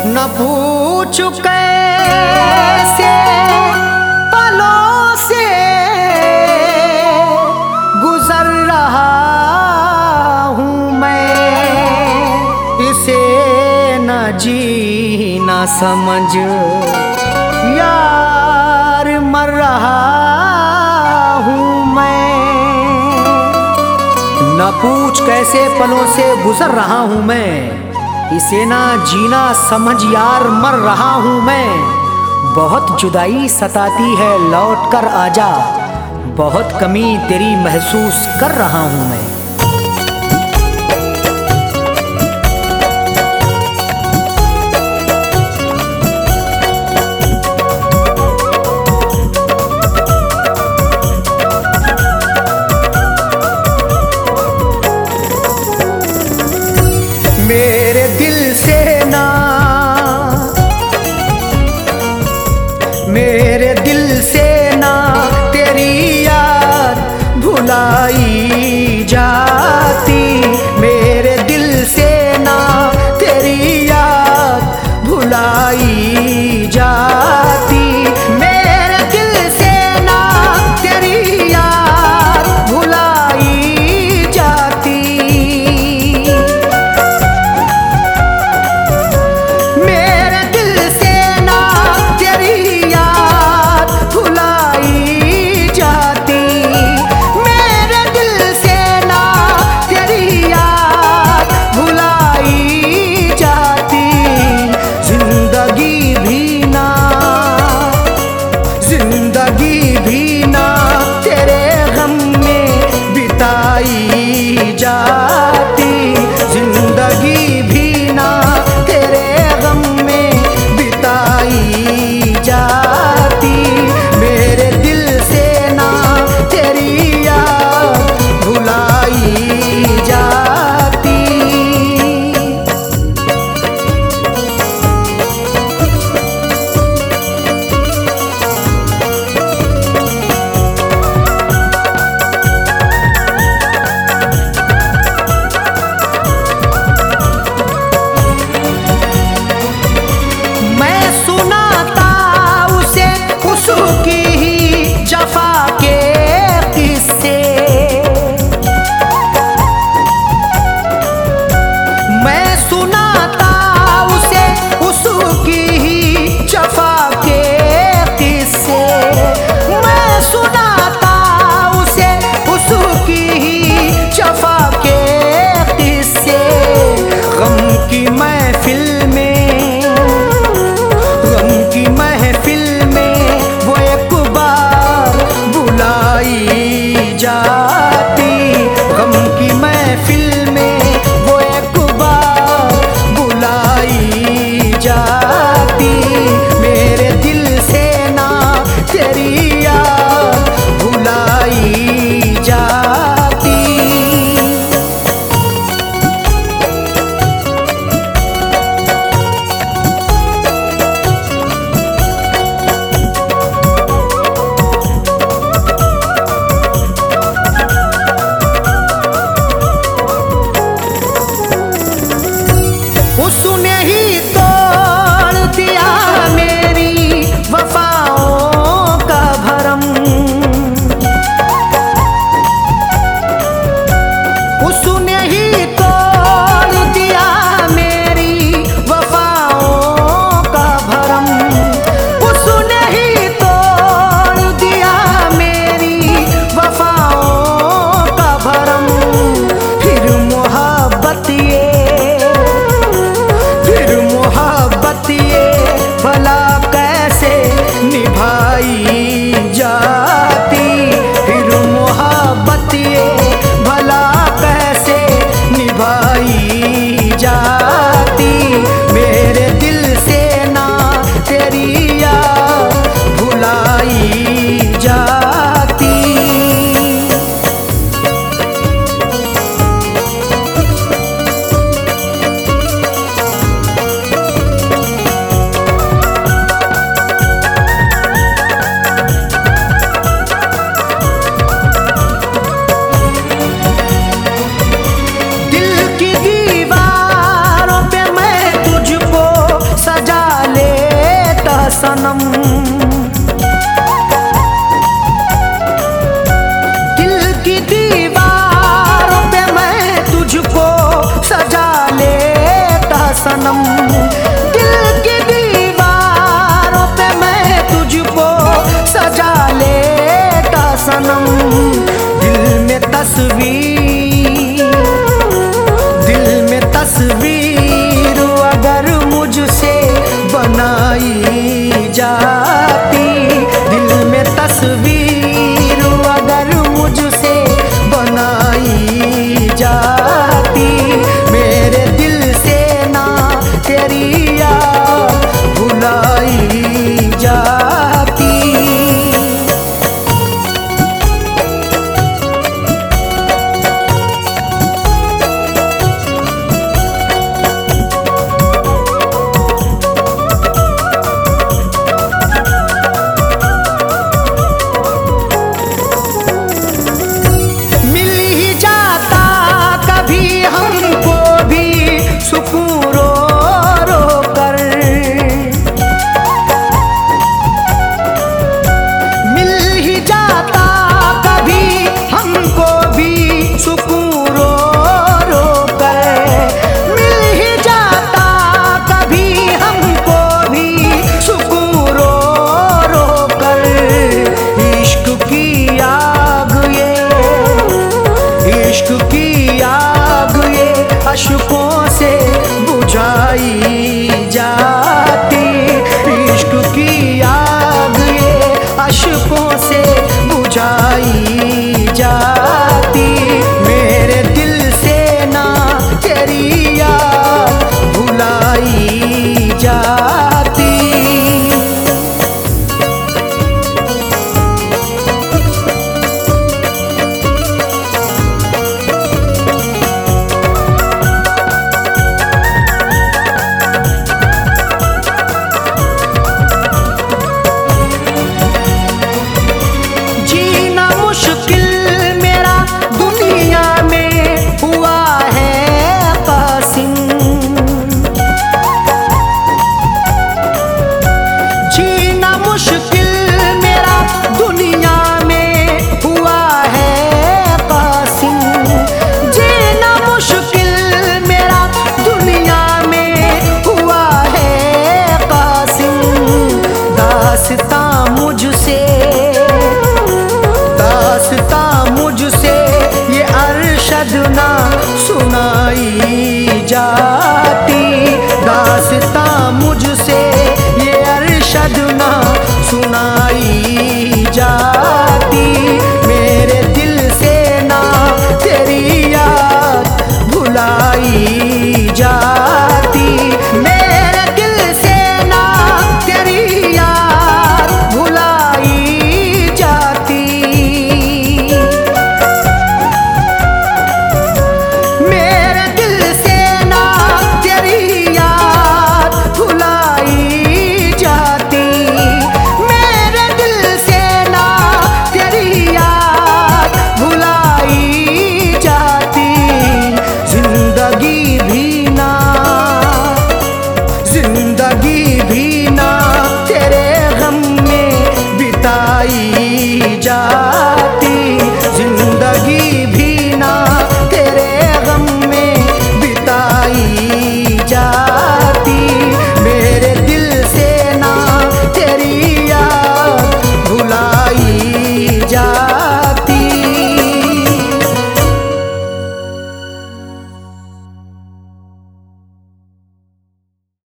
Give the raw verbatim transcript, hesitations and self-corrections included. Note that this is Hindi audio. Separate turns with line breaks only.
न पूछ कैसे पलों से गुजर रहा हूँ मैं, इसे न जी न समझ यार मर रहा हूँ मैं। न पूछ कैसे पलों से गुजर रहा हूँ मैं, इसे ना जीना समझ यार मर रहा हूँ मैं। बहुत जुदाई सताती है लौट कर आजा, बहुत कमी तेरी महसूस कर रहा हूँ मैं। मेरे दिल से ना, मेरे दिल से ना तेरी याद भुलाई जाती, मेरे दिल से ना तेरी याद भुलाई जाती, मेरे दिल से ना तेरी याद भुलाई जाती। जाती जिंदगी भी ना तेरे गम में बिताई जाती, मेरे दिल से ना तेरी याद भुलाई जाती। उसने ही तोड़ दिया मेरी वफाओं का भरम, उसने ही तोड़ दिया मेरी वफाओं का भरम, उसने ही तोड़ दिया मेरी वफाओं का भरम। फिर मोहब्बत ये फिर सनम। दिल की दीवारों पे मैं तुझको सजा लेता सनम। दिल की दीवारों पे मैं तुझको सजा लेता सनम। दिल में तस्वीर, दिल में तस्वीर अगर मुझसे बनाई जाती, दिल में तस्वीर अगर मुझसे बनाई जाती, मेरे दिल से ना तेरी याद भुलाई जाती। अशकों से बुझाई जाती, इश्क की आग ये अशकों से बुझाई जाती, मेरे दिल से ना तेरी याद भुलाई जाती। मुझसे दास्ता मुझसे ये अरशद ना सुनाई जाती, दास्ता मुझसे ये अरशद ना सुनाई जाती, मेरे दिल से ना तेरी याद भुलाई जाती, मेरे दिल से ना तेरी याद भुलाई जाती, मेरे दिल से ना तेरी याद भुलाई जाती, मेरे दिल से ना तेरी याद भुलाई जाती। जिंदगी भी ना, जिंदगी भी ना तेरे गम में बिताई जा